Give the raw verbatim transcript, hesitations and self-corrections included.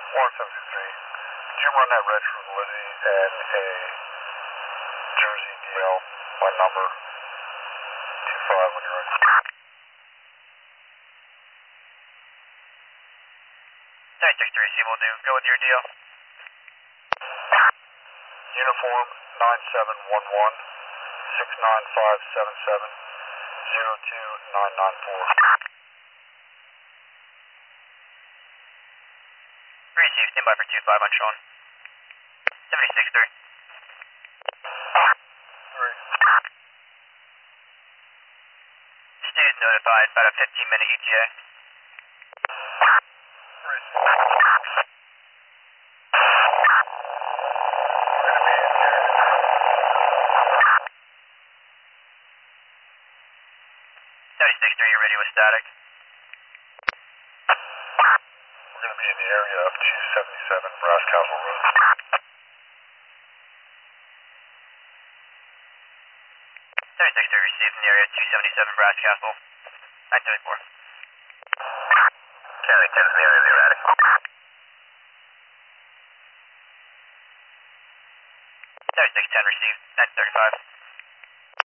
one seven two three. Did you run that red for validity and a Jersey D L by number two five when you're ready? nine six three, C will do. Go with your deal. Uniform nine seven one one, six nine five seven seven, zero two nine nine four. Receive, stand by for two five on Sean. seventy-six three. Three. Stu is notified, about a fifteen minute E T A. Three. seventy-six three, you're ready with static. We're going to be in the area of two seventy-seven Brass Castle Road. seventy-six three, received in the area two seventy-seven Brass Castle. nine seventy-four. County ten's in the area of the erratic. seventy-six ten, received. nine thirty-five.